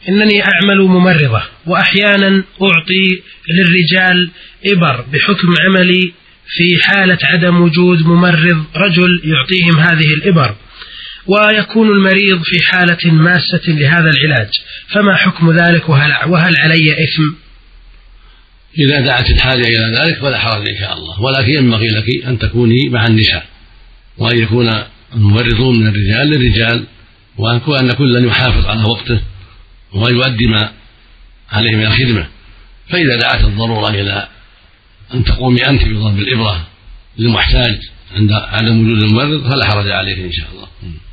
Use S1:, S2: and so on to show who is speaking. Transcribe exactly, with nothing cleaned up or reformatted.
S1: إنني أعمل ممرضة، وأحيانا أعطي للرجال إبر بحكم عملي في حالة عدم وجود ممرض رجل يعطيهم هذه الإبر، ويكون المريض في حالة ماسة لهذا العلاج، فما حكم ذلك وهل علي إثم؟
S2: إذا دعت الحاجة إلى ذلك فلا حرج إن شاء الله، ولكن ينبغي لك أن تكوني مع النساء، وأن يكون الممرضون من الرجال للرجال، وأن كل يحافظ على وقته ويؤدي ما عليه من الخدمة. فإذا دعت الضرورة إلى أن تقومي أنت بضرب الإبرة للمحتاج عند عدم وجود الممرض فلا حرج عليك إن شاء الله.